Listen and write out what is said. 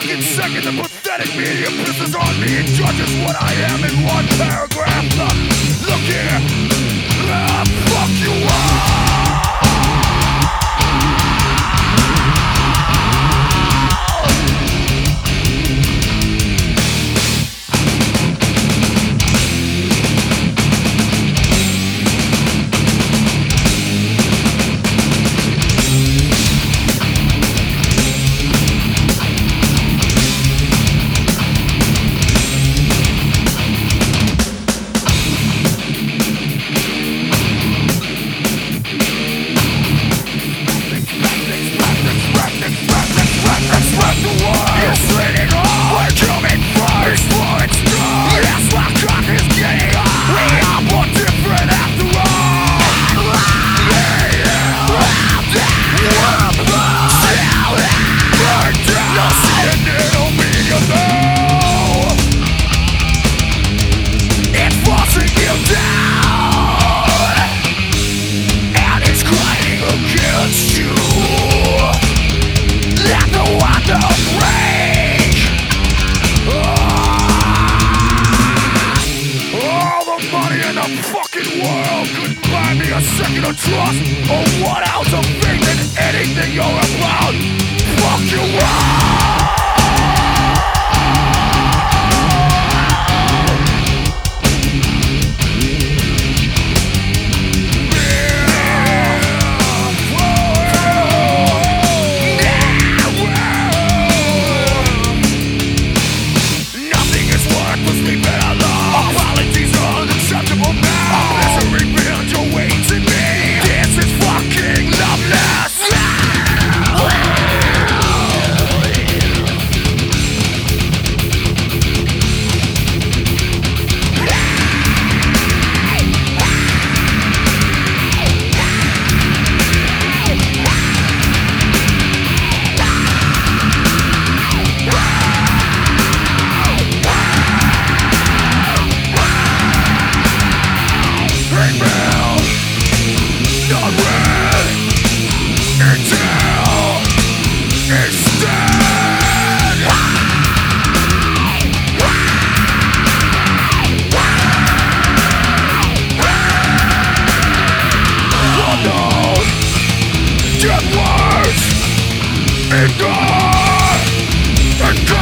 fucking second. The pathetic media pisses on me and judges what I am in one paragraph. Look here, fuck you all. Fucking world couldn't buy me a second of trust or 1 ounce of faith in anything you're about. Fuck you all. Nothing is worth for sleeping alone. Apologies are unacceptable now. Death words endure and